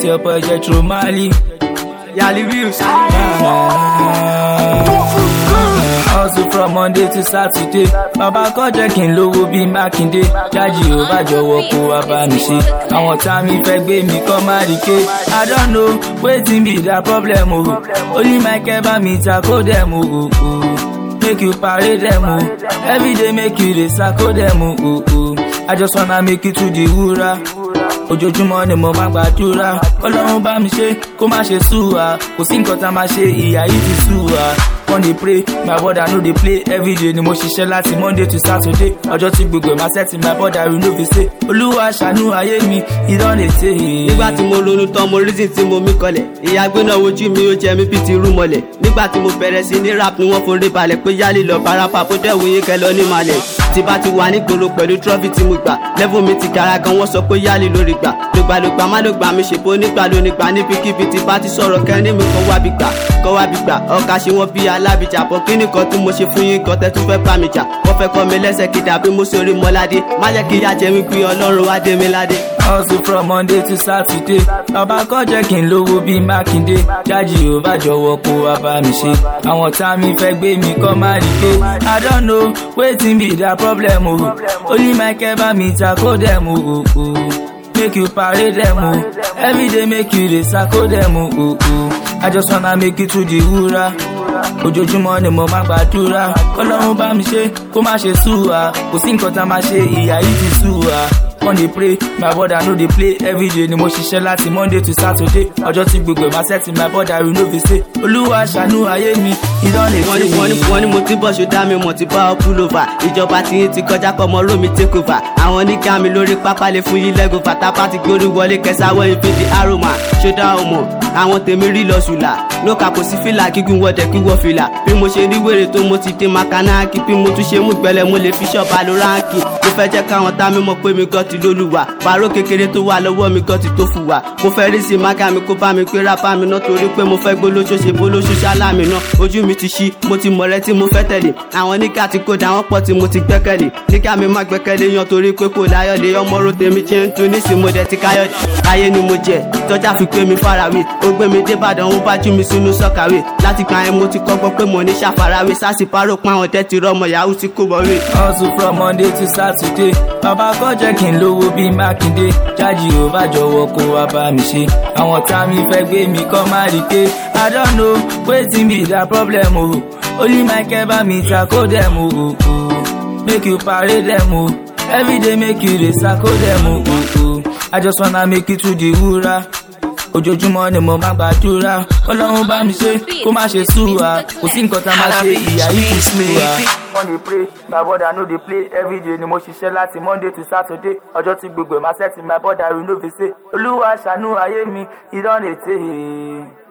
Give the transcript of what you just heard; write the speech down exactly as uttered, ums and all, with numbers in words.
your boy Jetro Mali. Yali views. Hustle from Monday to Saturday. Baba kọ́ jẹ́ kí n lówó bí Mákindé. Jájì ò bá jọ̀wọ́ kó wá bá mi ṣe. Àwọn tá mi fẹ́ gbé mi kọ́ má rí ké. I don't know wetin be that problem o. Only Michael bá mi ta kó dem o. Make you parade them o. Everyday make you dey sako them o. I just wanna make you to the wúrà. Ojoojúmọ́ ni mo máa gbàdúrà. Ọlọ́run bá mi ṣe kó má ṣe sú wa. Kò sí nǹkan tá máa ṣe ìyà yìí ti sú wa. Wọ́n dey pray, my brother no dey play. Everyday ni mo ṣiṣẹ́ láti Monday to Saturday. Ọjọ́ tí gbogbo ẹ̀ máa sẹ́tì, my brother we no fit say. Olúwa ṣàánú ayé mi, ìdán lè tè. Nígbà tí mo ronú tán mo reason tí mo mí kọlẹ̀. Ìyá gbéná wojú mi ó jẹ mí bí ti rú mọ́lẹ̀. Nígbà tí mo bẹ̀rẹ̀ sí ní rap ni wọ́n forí balẹ̀ pé Yálì lọ parapa bó dẹ̀ wòye kẹ lọ ní malẹ̀. Tí bá ti wà ní gbòòrò pẹ̀lú trophy tí mo gbà. Level mi ti gara gan wọ́n sọ pé Yálì lórí gbà. Lògbàlògbà má ló gbà mí ṣèpó nígbà ló nígbà níbikíbi tí bá ti sọ̀rọ̀ kẹ́ni mi kọ́ wá bí gbà. Kọ́ wá bí gbà ọkà ṣe wọ́n bí alábìjà bọ̀ kí nìkan tí mo ṣe fún yín gan tẹ́ tún fẹ́ bá mi jà. Wọ́n fẹ́ kọ́ mi lẹ́sẹ̀ kí dàbí mo ṣe orí mọ́ládé. Má jẹ́ kí ìyá jẹ mí pé Ọlọ́run wá dé mi ládé. Hustle from Monday to Saturday. Baba kọ́ jẹ́ kí n lówó bí Mákindé. Jájì ò bá jọ̀wọ́ kó wá bá mi ṣe. Àwọn tá mi fẹ́ gbé mi kọ́ má rí ké. I don't know wetin be that problem o. Only Michael bá mi ta kó dem o. Make you parade them o. Everyday make you dey sako them o. I just wanna make you to the wúrà. Ojoojúmọ́ ni mo máa gbàdúrà. Ọlọ́run bá mi ṣe kó má ṣe sú wa. Kò sí nǹkan tá máa ṣe ìyà yìí ti sú wa. Wọ́n dey pray, my brother no dey play. Everyday ni mo ṣiṣẹ́ láti Monday to Saturday. Ọjọ́ tí gbogbo ẹ̀ máa sẹ́tì, my brother we no fit say. Olúwa ṣàánú ayé mi, ìdán lè Wọ́n ní wọ́n ní wọ́n ní mo ti bọ̀ ṣó dá mi mọ̀ ti bá ọ pull over. Ìjọba tí yín ti kọjá kọ́ ọmọ rómi take over. Àwọn oníkà mi lórí pápá lè fún yín lẹ́gùn fàtàpá ti gbórí wọlé kẹsàwọ́ ìfìdí aroma. Ṣó dá ọmọ àwọn tèmi rí lọ ṣùlà. Lóka kò sí fìlà gígùn wọ́dẹ̀ kí wọ́n fìlà. Bí mo ṣe rí wèrè tó mo ti dé makanaki. Bí mo tún ṣe mú gbẹlẹ̀ mo lè fi ṣọ́ba ló ránkì. Mo fẹ́ jẹ́ káwọn tá mi mọ̀ pé mi gan ti lólùwà. Pàrọ̀ kékeré tó wà lọ́wọ́ mi gan ti tó fún wa. Mo fẹ́ rí sí mága mi kó bá mi pé rápá mi náà torí pé mo fẹ́ gbólóṣó ṣe bólóṣó ṣálá mi náà. Ojú mi ti ṣí, mo ti mọ̀ rẹ́ tí mo fẹ́ tẹ̀lé. Àwọn níkà ti kó dà wọ́n pọ̀ tí mo ti gbẹ́kẹ̀lé. Níkà mi má gbẹ́kẹ̀lé yan torí pé kò láyọ̀lé. Ọmọ ro tèmi ṣe ń tún nísìnyí mo dẹ̀ ti káyọ̀dé. Ayé ni mo jẹ, tọ́já fi pé mi farawé. Ó gbé mi dé Ìbàdàn, ó bá jú mi sínú sọ́kàwé. Láti gbà yẹn mo ti kọ́gbọ́n pé mo ní ṣàfarawé. Sásì párò pa àwọn tẹ́tí rọmọ yahoo tí kò bọ̀ wé. Hustle from Monday to Saturday. Baba kọ́ jẹ́ kí n lówó bí Mákindé. Jájì ò bá jọ̀wọ́ kó wá bá mi ṣe. Àwọn tá mi fẹ́ gbé mi kọ́ má rí ké. I don't know wetin be that problem o. Only Michael bá mi ta kó dem o. Make you parade them o. Everyday make you dey sako them o. I just wanna make you to the wúrà. Ojoojúmọ́ ni mo máa gbàdúrà. Ọlọ́run bá mi ṣe kó má ṣe sú wa. Kò sí nǹkan tá máa ṣe ìyà yìí ti sú wa. Wọ́n dey pray, my brother no dey play. Everyday ni mo ṣiṣẹ́ láti Monday to Saturday. Ọjọ́ tí gbogbo ẹ̀ máa sẹ́tì, my brother we no fit say. Olúwa ṣàánú ayé mi, ìdán lè tè.